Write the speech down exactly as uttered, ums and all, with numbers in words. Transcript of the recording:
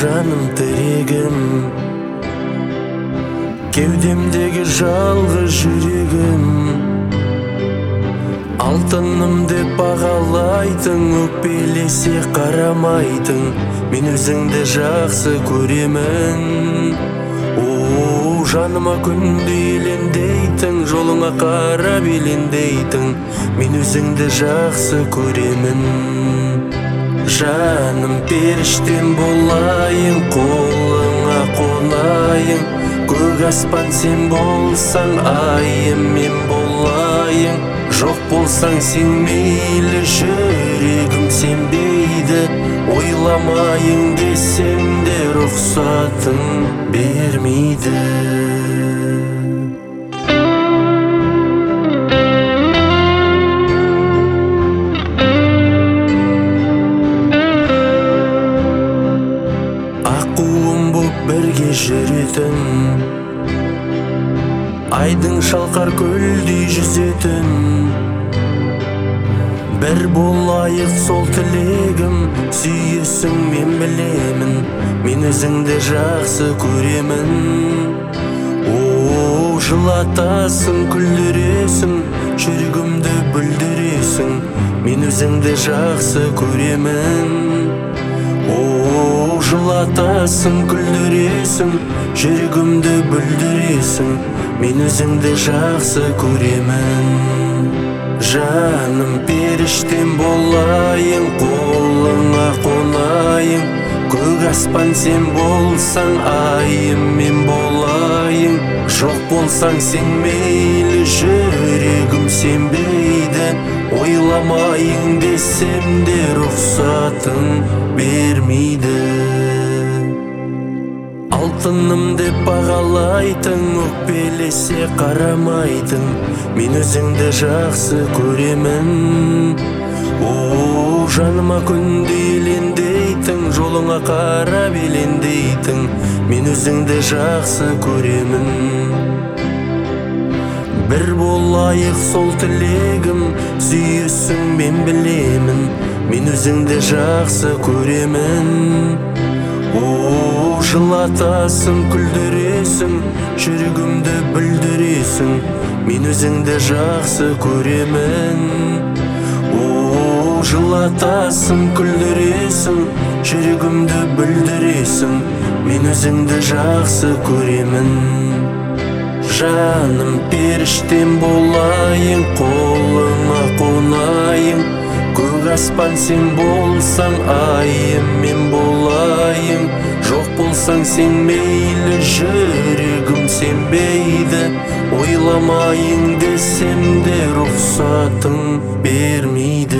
жаным тірегім, кеудемдегі жалғыз жүрегім. Алтыным деп бағалайтын, өкпелесе қарамайтын, мен өзіңді жақсы көремін. О, жаныма күнде елендейтін, жолыңа қарап елендейтін, мен өзіңді жақсы көремін. Жаным періштем болайын, қолыңа қонайын, көк аспан сен болсаң, айым мен болайын. Жоқ болсаң сен мейлі, жүрегім сенбейді, ойламайын десем де рұқсатын бермейді. Аққуым боп бірге жүретін, айдың шалқар көлдей жүзетін, бір болайық сол тілегім, сүйесің мен білемін, мен өзіңді жақсы көремін. О, жылатасың, күлдіресің, жүрегімді бүлдіресің, мен өзіңді жақсы көремін. О, жылатасың, күлдіресің, жүрегімді бүлдіресің, мен өзіңді жақсы көремін. Жаным періштем болайын, қолыңа қонайын, көк аспан сен болсаң, айым мен болайын. Жоқ болсаң сен мейлі, жүрегім сенбейді, ойламайын десем де рұқсатын бермейді. Алтыным деп бағалайтын, өкпелесе қарамайтын, мен өзіңді жақсы көремін. О, жаныма күнде елендейтін, жолыңа қарап елендейтін, мен өзіңді жақсы көремін. Бір болайық сол тілегім, сүйесің мен білемін, мен өзіңді жақсы көремін. О, жылатасың, күлдіресің, жүрегімді бүлдіресің, мен өзіңді жақсы көремін. О, жылатасың, күлдіресің, жүрегімді бүлдіресің, мен өзіңді жақсы көремін. Жаным періштем болайын, қолыңа қонайын, көк аспан сен болсаң, айым мен болайын. Жоқ болсаң сен мейлі, жүрегім сенбейді, ойламайын десем де рұқсатын бермейді.